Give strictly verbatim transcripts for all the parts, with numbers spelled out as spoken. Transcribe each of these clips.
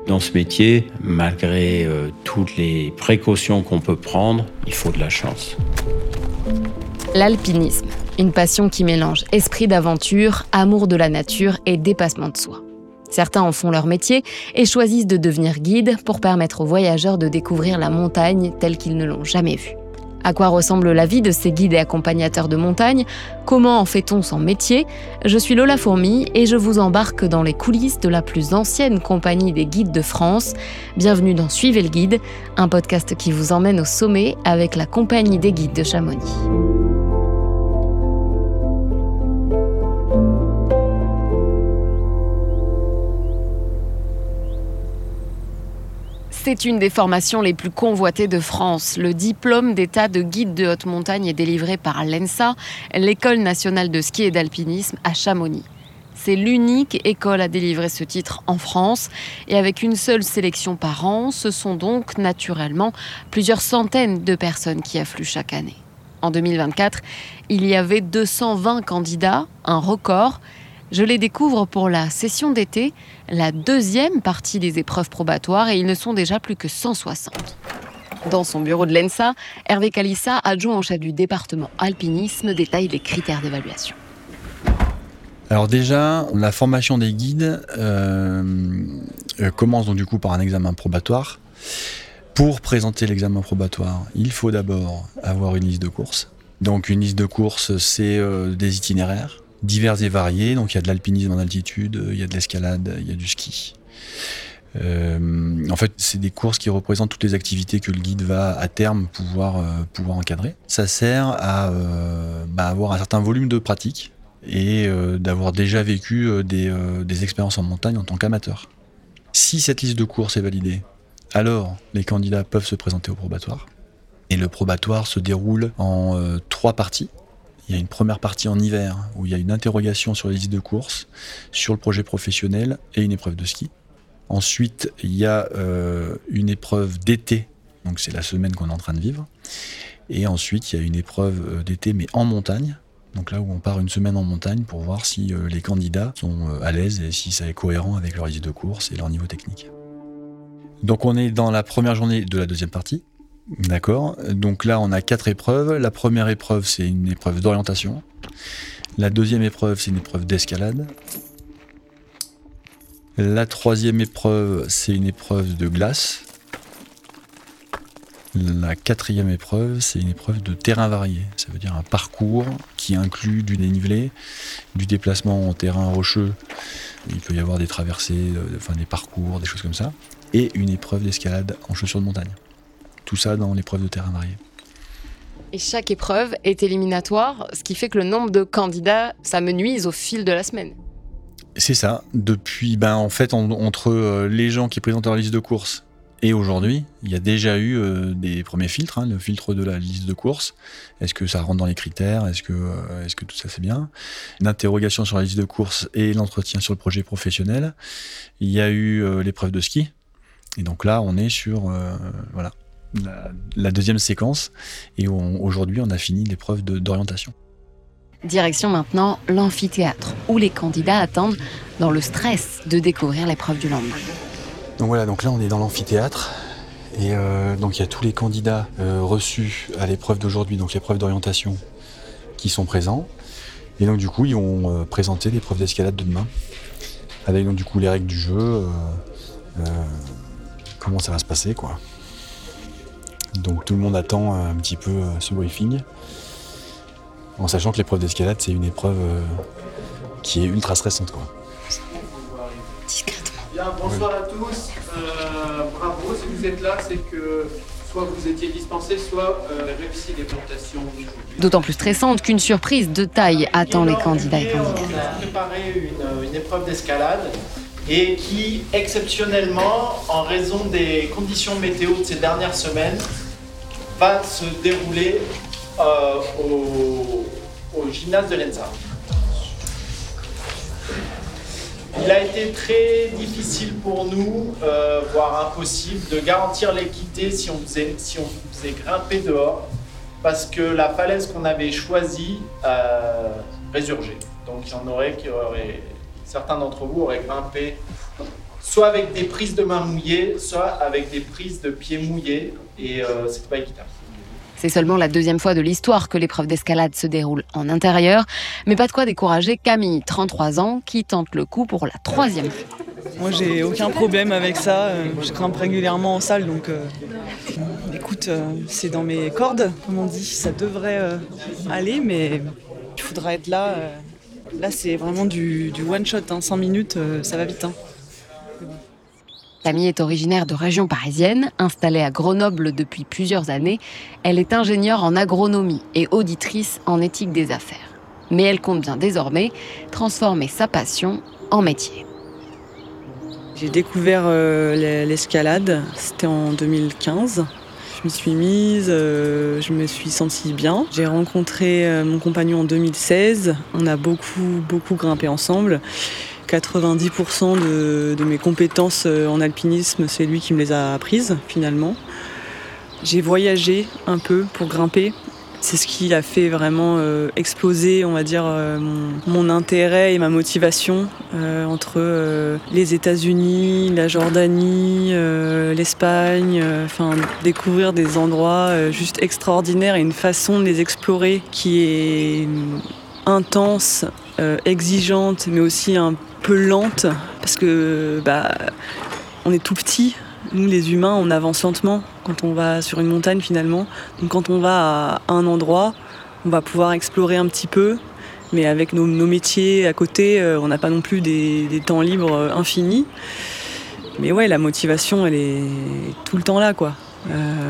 Dans ce métier, malgré euh, toutes les précautions qu'on peut prendre, il faut de la chance. L'alpinisme, une passion qui mélange esprit d'aventure, amour de la nature et dépassement de soi. Certains en font leur métier et choisissent de devenir guides pour permettre aux voyageurs de découvrir la montagne telle qu'ils ne l'ont jamais vue. À quoi ressemble la vie de ces guides et accompagnateurs de montagne ? Comment en fait-on son métier ? Je suis Lola Fourmi et je vous embarque dans les coulisses de la plus ancienne compagnie des guides de France. Bienvenue dans Suivez le guide, un podcast qui vous emmène au sommet avec la compagnie des guides de Chamonix. C'est une des formations les plus convoitées de France. Le diplôme d'état de guide de haute montagne est délivré par l'ENSA, l'École nationale de ski et d'alpinisme à Chamonix. C'est l'unique école à délivrer ce titre en France. Et avec une seule sélection par an, ce sont donc naturellement plusieurs centaines de personnes qui affluent chaque année. En deux mille vingt-quatre, il y avait deux cent vingt candidats, un record. Je les découvre pour la session d'été, la deuxième partie des épreuves probatoires, et ils ne sont déjà plus que cent soixante. Dans son bureau de l'ENSA, Hervé Calissa, adjoint en chef du département alpinisme, détaille les critères d'évaluation. Alors déjà, la formation des guides euh, euh, commence donc du coup par un examen probatoire. Pour présenter l'examen probatoire, il faut d'abord avoir une liste de courses. Donc une liste de courses, c'est euh, des itinéraires divers et variés, donc il y a de l'alpinisme en altitude, il y a de l'escalade, il y a du ski. Euh, en fait, c'est des courses qui représentent toutes les activités que le guide va à terme pouvoir, euh, pouvoir encadrer. Ça sert à euh, bah, avoir un certain volume de pratique et euh, d'avoir déjà vécu euh, des, euh, des expériences en montagne en tant qu'amateur. Si cette liste de courses est validée, alors les candidats peuvent se présenter au probatoire. Et le probatoire se déroule en euh, trois parties. Il y a une première partie en hiver où il y a une interrogation sur les listes de courses, sur le projet professionnel et une épreuve de ski. Ensuite, il y a euh, une épreuve d'été, donc c'est la semaine qu'on est en train de vivre. Et ensuite, il y a une épreuve d'été mais en montagne, donc là où on part une semaine en montagne pour voir si euh, les candidats sont euh, à l'aise et si ça est cohérent avec leur liste de courses et leur niveau technique. Donc on est dans la première journée de la deuxième partie. D'accord, donc là on a quatre épreuves. La première épreuve c'est une épreuve d'orientation. La deuxième épreuve c'est une épreuve d'escalade. La troisième épreuve c'est une épreuve de glace. La quatrième épreuve c'est une épreuve de terrain varié. Ça veut dire un parcours qui inclut du dénivelé, du déplacement en terrain rocheux. Il peut y avoir des traversées, enfin des parcours, des choses comme ça. Et une épreuve d'escalade en chaussures de montagne. Tout ça dans l'épreuve de terrain varié. Et chaque épreuve est éliminatoire, ce qui fait que le nombre de candidats s'amenuise au fil de la semaine. C'est ça. Depuis, ben, en fait, en, entre euh, les gens qui présentent leur liste de courses et aujourd'hui, il y a déjà eu euh, des premiers filtres, hein, le filtre de la liste de courses. Est-ce que ça rentre dans les critères ? Est-ce que, euh, est-ce que tout ça c'est bien ? L'interrogation sur la liste de courses et l'entretien sur le projet professionnel. Il y a eu euh, l'épreuve de ski. Et donc là, on est sur... Euh, voilà. La, la deuxième séquence et on, aujourd'hui on a fini l'épreuve de, d'orientation. Direction maintenant l'amphithéâtre où les candidats attendent dans le stress de découvrir l'épreuve du lendemain. Donc voilà, donc là on est dans l'amphithéâtre et euh, donc il y a tous les candidats euh, reçus à l'épreuve d'aujourd'hui, donc l'épreuve d'orientation qui sont présents et donc du coup ils vont euh, présenter l'épreuve d'escalade de demain avec donc du coup les règles du jeu, euh, euh, comment ça va se passer quoi. Donc tout le monde attend un petit peu ce briefing, en sachant que l'épreuve d'escalade, c'est une épreuve qui est ultra stressante, quoi. Discrètement. Bien, bonsoir à tous. Euh, bravo, si vous êtes là, c'est que soit vous étiez dispensé, soit euh, vous avez réussi les plantations d'aujourd'hui. D'autant plus stressante qu'une surprise de taille attend les candidats et candidates. On a préparé une, une épreuve d'escalade et qui, exceptionnellement, en raison des conditions météo de ces dernières semaines, va se dérouler euh, au, au gymnase de l'ENSA. Il a été très difficile pour nous, euh, voire impossible, de garantir l'équité si on faisait, si on faisait grimper dehors, parce que la falaise qu'on avait choisie euh, résurgeait. Donc il y en aurait qui auraient, certains d'entre vous auraient grimpé soit avec des prises de main mouillées, soit avec des prises de pieds mouillés, et euh, c'est pas équitable. C'est seulement la deuxième fois de l'histoire que l'épreuve d'escalade se déroule en intérieur, mais pas de quoi décourager Camille, trente-trois ans, qui tente le coup pour la troisième fois. Moi, j'ai aucun problème avec ça. Je grimpe régulièrement en salle, donc euh, écoute, euh, c'est dans mes cordes, comme on dit. Ça devrait euh, aller, mais il faudra être là. Euh, là, c'est vraiment du, du one-shot, hein, cinq minutes, euh, ça va vite. Hein. Camille est originaire de région parisienne, installée à Grenoble depuis plusieurs années. Elle est ingénieure en agronomie et auditrice en éthique des affaires. Mais elle compte bien désormais transformer sa passion en métier. J'ai découvert euh, l'escalade, c'était en deux mille quinze. Je m'y suis mise, euh, je me suis sentie bien. J'ai rencontré euh, mon compagnon en deux mille seize. On a beaucoup, beaucoup grimpé ensemble. quatre-vingt-dix pour cent de, de mes compétences en alpinisme, c'est lui qui me les a apprises finalement. J'ai voyagé un peu pour grimper. C'est ce qui a fait vraiment euh, exploser, on va dire, euh, mon, mon intérêt et ma motivation euh, entre euh, les États-Unis, la Jordanie, euh, l'Espagne. Enfin, euh, découvrir des endroits euh, juste extraordinaires et une façon de les explorer qui est intense, euh, exigeante, mais aussi un peu lente, parce que bah, on est tout petit. Nous, les humains, on avance lentement quand on va sur une montagne, finalement. Donc, quand on va à un endroit, on va pouvoir explorer un petit peu. Mais avec nos, nos métiers à côté, euh, on n'a pas non plus des, des temps libres infinis. Mais ouais, la motivation, elle est tout le temps là, quoi. Euh...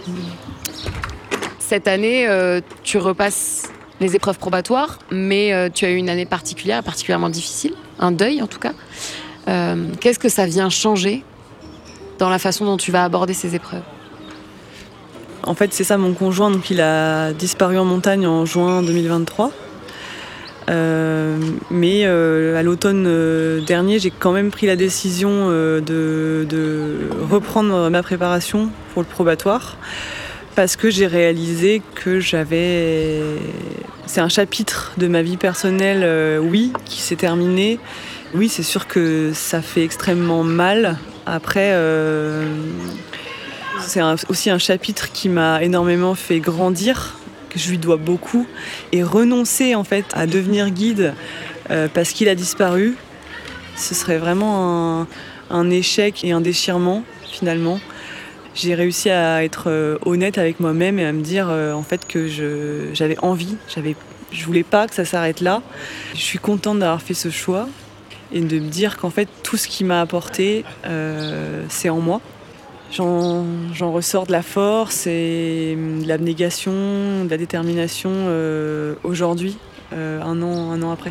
Cette année, euh, tu repasses les épreuves probatoires, mais euh, tu as eu une année particulière, particulièrement difficile, un deuil en tout cas. Euh, qu'est-ce que ça vient changer dans la façon dont tu vas aborder ces épreuves? En fait, c'est ça, mon conjoint, donc il a disparu en montagne en juin deux mille vingt-trois. Euh, mais euh, à l'automne euh, dernier, j'ai quand même pris la décision euh, de, de reprendre ma préparation pour le probatoire, parce que j'ai réalisé que j'avais... C'est un chapitre de ma vie personnelle, euh, oui, qui s'est terminé. Oui, c'est sûr que ça fait extrêmement mal. Après, euh, c'est un, aussi un chapitre qui m'a énormément fait grandir, que je lui dois beaucoup. Et renoncer en fait à devenir guide euh, parce qu'il a disparu, ce serait vraiment un, un échec et un déchirement finalement. J'ai réussi à être euh, honnête avec moi-même et à me dire euh, en fait que je, j'avais envie, j'avais, je voulais pas que ça s'arrête là. Je suis contente d'avoir fait ce choix. Et de me dire qu'en fait, tout ce qui m'a apporté, euh, c'est en moi. J'en, j'en ressors de la force et de l'abnégation, de la détermination euh, aujourd'hui, euh, un an, un an après.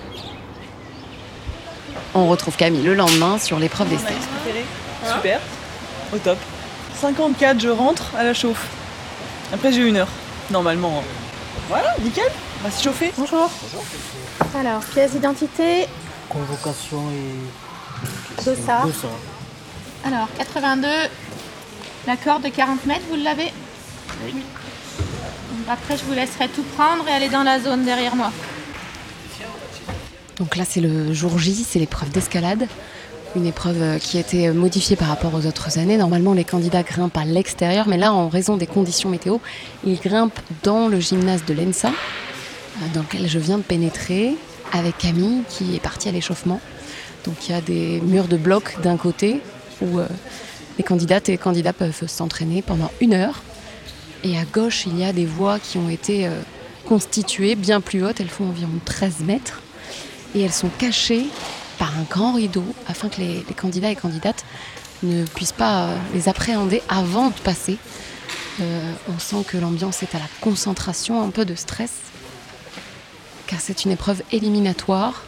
On retrouve Camille le lendemain sur l'épreuve des stairs. Super, au top. cinquante-quatre, je rentre à la chauffe. Après, j'ai une heure, normalement. Voilà, nickel, on va se chauffer. Bonjour. Bonjour. Alors, pièce d'identité. Convocation et dossard. dossard. Alors, quatre-vingt-deux, la corde de quarante mètres, vous l'avez? Oui. Donc après, je vous laisserai tout prendre et aller dans la zone derrière moi. Donc là, c'est le jour J, c'est l'épreuve d'escalade. Une épreuve qui a été modifiée par rapport aux autres années. Normalement, les candidats grimpent à l'extérieur, mais là, en raison des conditions météo, ils grimpent dans le gymnase de l'ENSA, dans lequel je viens de pénétrer, avec Camille qui est partie à l'échauffement. Donc il y a des murs de blocs d'un côté où euh, les candidates et les candidats peuvent s'entraîner pendant une heure. Et à gauche, il y a des voies qui ont été euh, constituées bien plus hautes. Elles font environ treize mètres. Et elles sont cachées par un grand rideau afin que les, les candidats et candidates ne puissent pas euh, les appréhender avant de passer. Euh, on sent que l'ambiance est à la concentration, un peu de stress. Car c'est une épreuve éliminatoire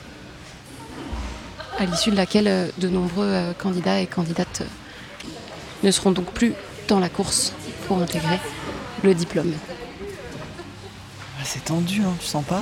à l'issue de laquelle de nombreux candidats et candidates ne seront donc plus dans la course pour intégrer le diplôme. C'est tendu, hein, tu sens pas?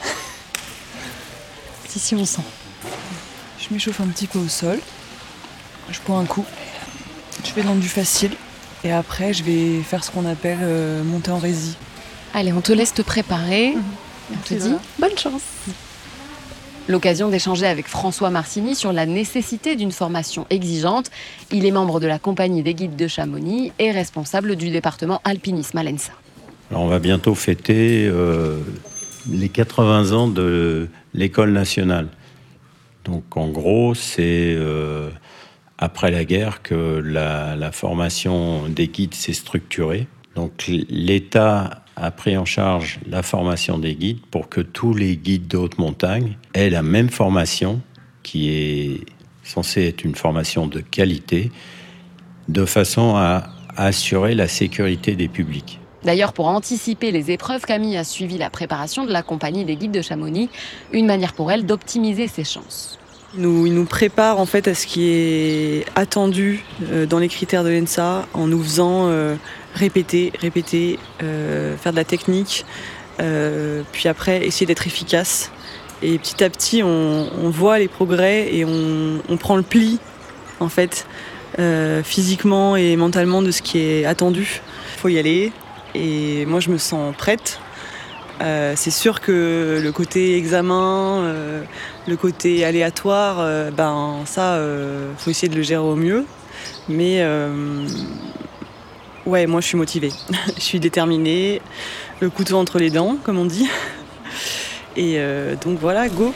Si, si, on sent. Je m'échauffe un petit peu au sol, je prends un coup, je vais dans du facile et après je vais faire ce qu'on appelle euh, monter en rési. Allez, on te laisse te préparer. Mmh. On te dit bonne chance. L'occasion d'échanger avec François Marcini sur la nécessité d'une formation exigeante. Il est membre de la compagnie des guides de Chamonix et responsable du département alpinisme à l'ENSA. Alors on va bientôt fêter euh, les quatre-vingts ans de l'école nationale. Donc en gros, c'est euh, après la guerre que la, la formation des guides s'est structurée. Donc l'État a pris en charge la formation des guides pour que tous les guides de haute montagne aient la même formation, qui est censée être une formation de qualité, de façon à assurer la sécurité des publics. D'ailleurs, pour anticiper les épreuves, Camille a suivi la préparation de la compagnie des guides de Chamonix, une manière pour elle d'optimiser ses chances. Il nous, il nous prépare en fait à ce qui est attendu euh, dans les critères de l'ENSA en nous faisant euh, répéter, répéter, euh, faire de la technique, euh, puis après essayer d'être efficace. Et petit à petit, on, on voit les progrès et on, on prend le pli en fait, euh, physiquement et mentalement de ce qui est attendu. Il faut y aller et moi je me sens prête. Euh, c'est sûr que le côté examen, euh, le côté aléatoire, euh, ben ça, euh, faut essayer de le gérer au mieux. Mais euh, ouais, moi je suis motivée, je suis déterminée, le couteau entre les dents, comme on dit. Et euh, donc voilà, go.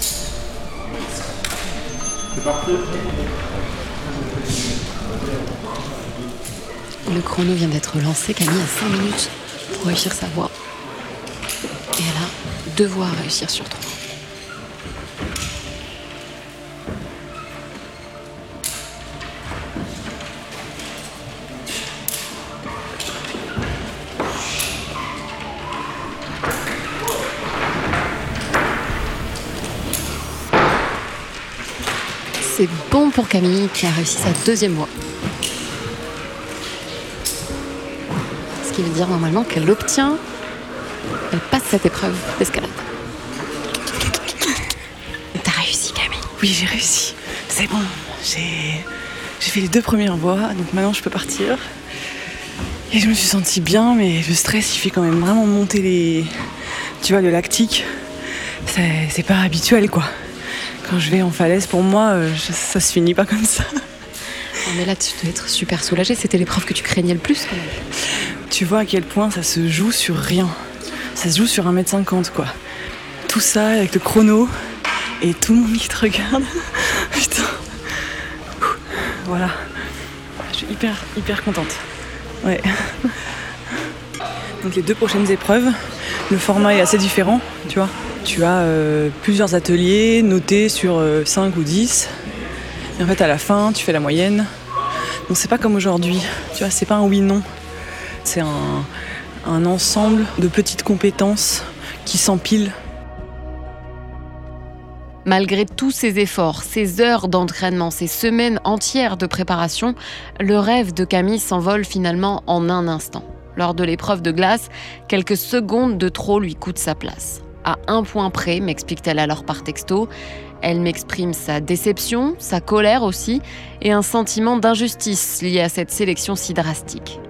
C'est parti. Le chrono vient d'être lancé. Camille a cinq minutes pour réussir sa voie. Et elle a deux voies à réussir sur trois. C'est bon pour Camille qui a réussi sa deuxième voie. Ce qui veut dire normalement qu'elle obtient, elle passe cette épreuve d'escalade. T'as réussi, Camille? Oui, j'ai réussi. C'est bon. J'ai, j'ai fait les deux premières voies, donc maintenant je peux partir. Et je me suis sentie bien, mais le stress, il fait quand même vraiment monter les... Tu vois, le lactique. C'est, c'est pas habituel, quoi. Quand je vais en falaise, pour moi, je, ça se finit pas comme ça. Oh, mais là, tu dois être super soulagée. C'était l'épreuve que tu craignais le plus, quand même. Tu vois à quel point ça se joue sur rien. Ça se joue sur un mètre cinquante, quoi. Tout ça avec le chrono et tout le monde qui te regarde. Putain. Voilà. Je suis hyper, hyper contente. Ouais. Donc les deux prochaines épreuves, le format est assez différent, tu vois. Tu as euh, plusieurs ateliers notés sur euh, cinq ou dix. Et en fait, à la fin, tu fais la moyenne. Donc c'est pas comme aujourd'hui. Tu vois, c'est pas un oui-non. C'est un, un ensemble de petites compétences qui s'empilent. Malgré tous ces efforts, ces heures d'entraînement, ces semaines entières de préparation, le rêve de Camille s'envole finalement en un instant. Lors de l'épreuve de glace, quelques secondes de trop lui coûtent sa place. À un point près, m'explique-t-elle alors par texto, elle m'exprime sa déception, sa colère aussi, et un sentiment d'injustice lié à cette sélection si drastique.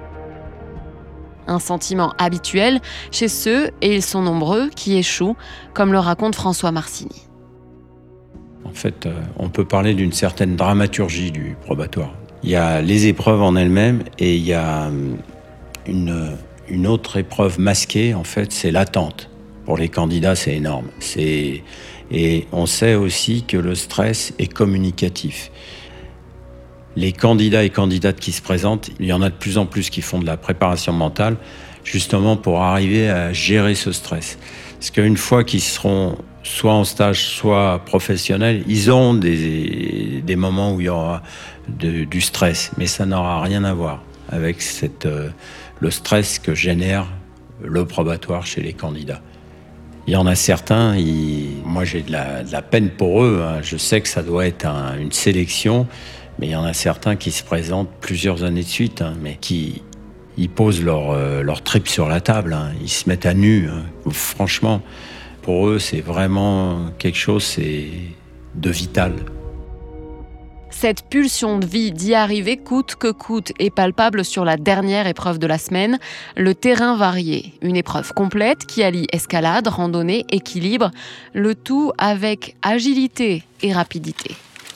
Un sentiment habituel chez ceux, et ils sont nombreux, qui échouent, comme le raconte François Marcini. En fait, on peut parler d'une certaine dramaturgie du probatoire. Il y a les épreuves en elles-mêmes et il y a une, une autre épreuve masquée, en fait, c'est l'attente. Pour les candidats, c'est énorme. C'est... Et on sait aussi que le stress est communicatif. Les candidats et candidates qui se présentent, il y en a de plus en plus qui font de la préparation mentale, justement pour arriver à gérer ce stress. Parce qu'une fois qu'ils seront soit en stage, soit professionnels, ils auront des, des moments où il y aura de, du stress, mais ça n'aura rien à voir avec cette, euh, le stress que génère le probatoire chez les candidats. Il y en a certains, ils, moi j'ai de la, de la peine pour eux, hein. Je sais que ça doit être un, une sélection, mais il y en a certains qui se présentent plusieurs années de suite, hein, mais qui ils posent leur, euh, leur trip sur la table, hein. Ils se mettent à nu. Hein. Franchement, pour eux, c'est vraiment quelque chose c'est de vital. Cette pulsion de vie d'y arriver coûte que coûte est palpable sur la dernière épreuve de la semaine, le terrain varié. Une épreuve complète qui allie escalade, randonnée, équilibre, le tout avec agilité et rapidité.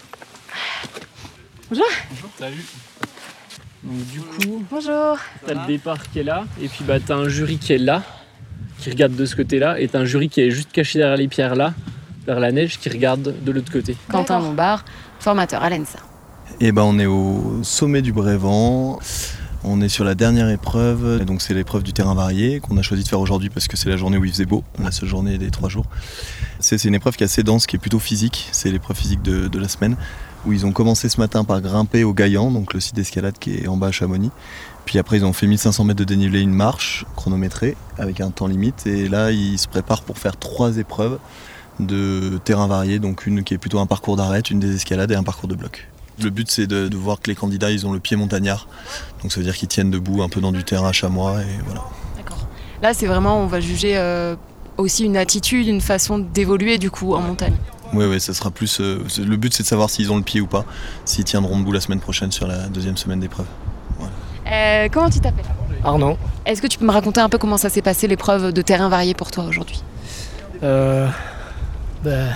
Bonjour. Bonjour, salut. Donc du coup, bonjour. T'as le départ qui est là, et puis bah t'as un jury qui est là, qui regarde de ce côté-là, et t'as un jury qui est juste caché derrière les pierres là, vers la neige, qui regarde de l'autre côté. Quentin Lombard, formateur à l'ENSA. Et ben on est au sommet du Brévent. On est sur la dernière épreuve, donc c'est l'épreuve du terrain varié qu'on a choisi de faire aujourd'hui parce que c'est la journée où il faisait beau, la seule journée des trois jours. C'est, c'est une épreuve qui est assez dense, qui est plutôt physique, c'est l'épreuve physique de, de la semaine, où ils ont commencé ce matin par grimper au Gaillan, donc le site d'escalade qui est en bas à Chamonix. Puis après ils ont fait mille cinq cents mètres de dénivelé, une marche chronométrée avec un temps limite, et là ils se préparent pour faire trois épreuves de terrain varié, donc une qui est plutôt un parcours d'arête, une des escalades et un parcours de bloc. Le but c'est de, de voir que les candidats ils ont le pied montagnard, donc ça veut dire qu'ils tiennent debout un peu dans du terrain chamois et voilà. D'accord. Là c'est vraiment, on va juger euh, aussi une attitude, une façon d'évoluer du coup en montagne. Oui, oui, ça sera plus. Euh, le but c'est de savoir s'ils ont le pied ou pas, s'ils tiendront debout la semaine prochaine sur la deuxième semaine d'épreuve. Voilà. Euh, comment tu t'appelles ? Arnaud. Est-ce que tu peux me raconter un peu comment ça s'est passé l'épreuve de terrain varié pour toi aujourd'hui ? Euh. Ben.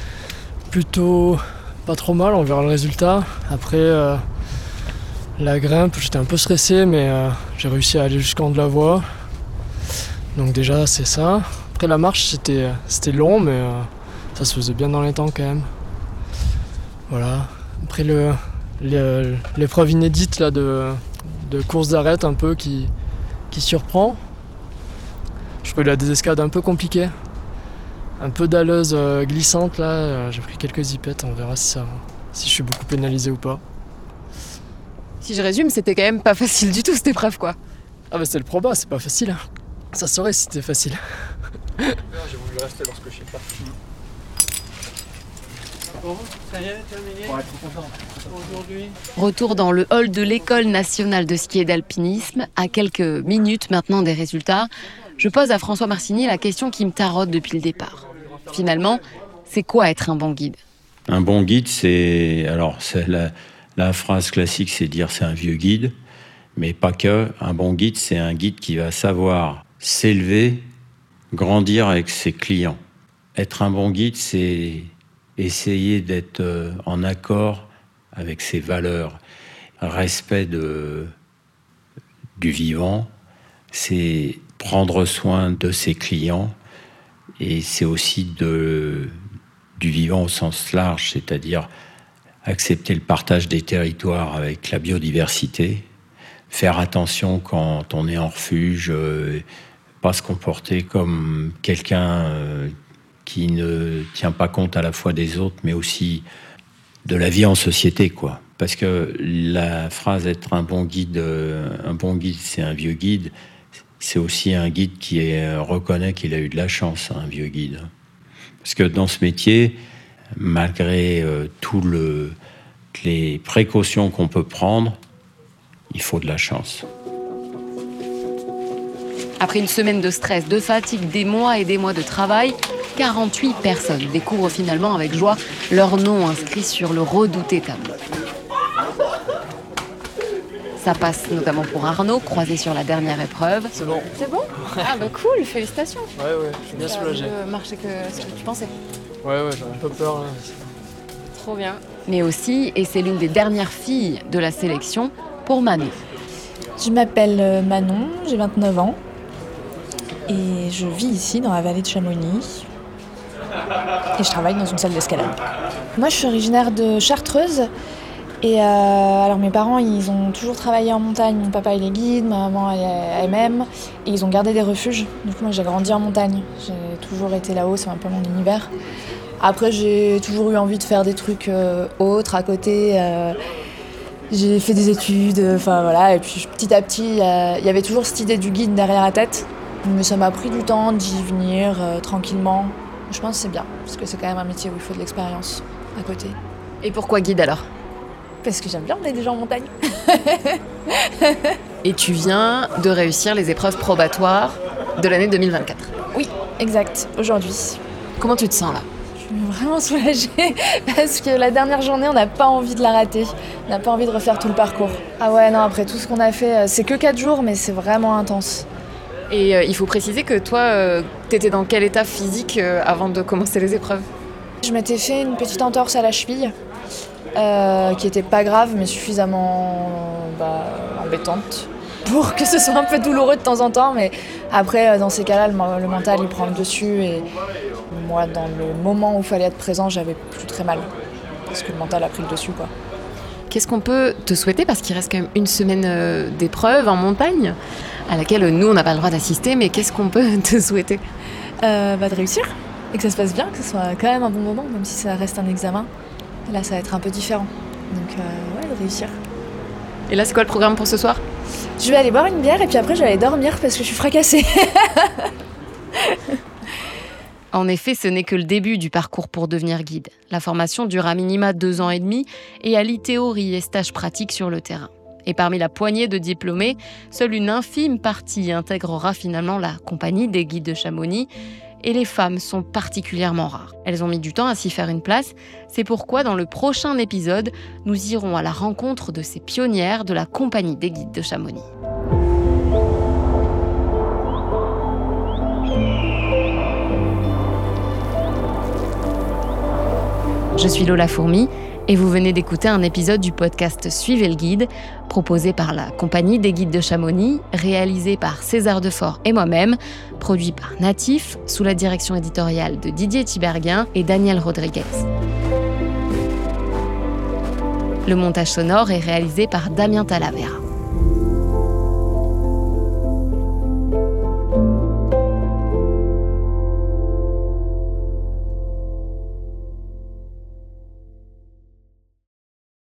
Plutôt. Pas trop mal, on verra le résultat. Après, euh, la grimpe, j'étais un peu stressé, mais euh, j'ai réussi à aller jusqu'en haut de la voie. Donc déjà, c'est ça. Après, la marche, c'était, c'était long, mais euh, ça se faisait bien dans les temps quand même. Voilà. Après, le, le, l'épreuve inédite là, de, de course d'arête un peu qui, qui surprend. Je trouvais la désescalade un peu compliquée. Un peu dalleuse euh, glissante là, euh, j'ai pris quelques zipettes, on verra si, ça, si je suis beaucoup pénalisé ou pas. Si je résume, c'était quand même pas facile du tout cette épreuve quoi. Ah bah c'est le proba, c'est pas facile. Hein. Ça serait si c'était facile. J'ai voulu rester lorsque je suis parti. Bon, ça y est, terminé. Pour être content aujourd'hui. Retour dans le hall de l'École nationale de ski et d'alpinisme, à quelques minutes maintenant des résultats. Je pose à François Marcini la question qui me taraude depuis le départ. Finalement, c'est quoi être un bon guide ? Un bon guide, c'est... Alors, c'est la, la phrase classique, c'est dire c'est un vieux guide, mais pas que. Un bon guide, c'est un guide qui va savoir s'élever, grandir avec ses clients. Être un bon guide, c'est essayer d'être en accord avec ses valeurs. Respect de, du vivant, c'est prendre soin de ses clients, et c'est aussi de, du vivant au sens large, c'est-à-dire accepter le partage des territoires avec la biodiversité, faire attention quand on est en refuge, euh, pas se comporter comme quelqu'un euh, qui ne tient pas compte à la fois des autres, mais aussi de la vie en société, quoi. Parce que la phrase être un bon guide, euh, un bon guide, c'est un vieux guide. C'est aussi un guide qui est, reconnaît qu'il a eu de la chance, un vieux guide. Parce que dans ce métier, malgré euh, tout le, les précautions qu'on peut prendre, il faut de la chance. Après une semaine de stress, de fatigue, des mois et des mois de travail, quarante-huit personnes découvrent finalement avec joie leur nom inscrit sur le redouté tableau. Ça passe notamment pour Arnaud, croisé sur la dernière épreuve. C'est bon. C'est bon ? Ah bah cool, félicitations. Ouais, ouais, je suis bien soulagé. Ça a mieux marché que ce que tu pensais. Ouais, ouais, j'avais un peu peur là. Trop bien. Mais aussi, et c'est l'une des dernières filles de la sélection, pour Manon. Je m'appelle Manon, j'ai vingt-neuf ans et je vis ici dans la vallée de Chamonix et je travaille dans une salle d'escalade. Moi je suis originaire de Chartreuse et euh, alors mes parents ils ont toujours travaillé en montagne, mon papa il est guide, ma maman elle est M M et ils ont gardé des refuges. Du coup moi j'ai grandi en montagne, j'ai toujours été là-haut, c'est un peu mon univers. Après j'ai toujours eu envie de faire des trucs euh, autres à côté. Euh, J'ai fait des études, enfin voilà, et puis petit à petit, il euh, y avait toujours cette idée du guide derrière la tête. Mais ça m'a pris du temps d'y venir euh, tranquillement. Je pense que c'est bien, parce que c'est quand même un métier où il faut de l'expérience à côté. Et pourquoi guide alors ? Parce que j'aime bien emmener des gens en montagne. Et tu viens de réussir les épreuves probatoires de l'année deux mille vingt-quatre. Oui, exact, aujourd'hui. Comment tu te sens là ? suis vraiment soulagée parce que la dernière journée, on n'a pas envie de la rater. On n'a pas envie de refaire tout le parcours. Ah ouais, non, après tout ce qu'on a fait, c'est que quatre jours, mais c'est vraiment intense. Et euh, il faut préciser que toi, euh, t'étais dans quel état physique euh, avant de commencer les épreuves ? Je m'étais fait une petite entorse à la cheville, euh, qui était pas grave, mais suffisamment bah, embêtante pour que ce soit un peu douloureux de temps en temps. Mais après, dans ces cas-là, le, le mental, il prend le dessus. Et moi, dans le moment où il fallait être présent, j'avais plus très mal. Parce que le mental a pris le dessus, quoi. Qu'est-ce qu'on peut te souhaiter ? Parce qu'il reste quand même une semaine euh, d'épreuves en montagne, à laquelle euh, nous, on n'a pas le droit d'assister. Mais qu'est-ce qu'on peut te souhaiter ? euh, bah, De réussir. Et que ça se passe bien, que ce soit quand même un bon moment, même si ça reste un examen. Là, ça va être un peu différent. Donc, euh, ouais, de réussir. Et là, c'est quoi le programme pour ce soir ? Je vais aller boire une bière et puis après, je vais aller dormir parce que je suis fracassée. En effet, ce n'est que le début du parcours pour devenir guide. La formation dure à minima deux ans et demi et allie théorie et stages pratiques sur le terrain. Et parmi la poignée de diplômés, seule une infime partie intégrera finalement la compagnie des guides de Chamonix. Et les femmes sont particulièrement rares. Elles ont mis du temps à s'y faire une place. C'est pourquoi, dans le prochain épisode, nous irons à la rencontre de ces pionnières de la compagnie des guides de Chamonix. Je suis Lola Fourmi et vous venez d'écouter un épisode du podcast Suivez le guide, proposé par la compagnie des guides de Chamonix, réalisé par César Defort et moi-même, produit par Natif, sous la direction éditoriale de Didier Tiberghien et Daniel Rodriguez. Le montage sonore est réalisé par Damien Talavera.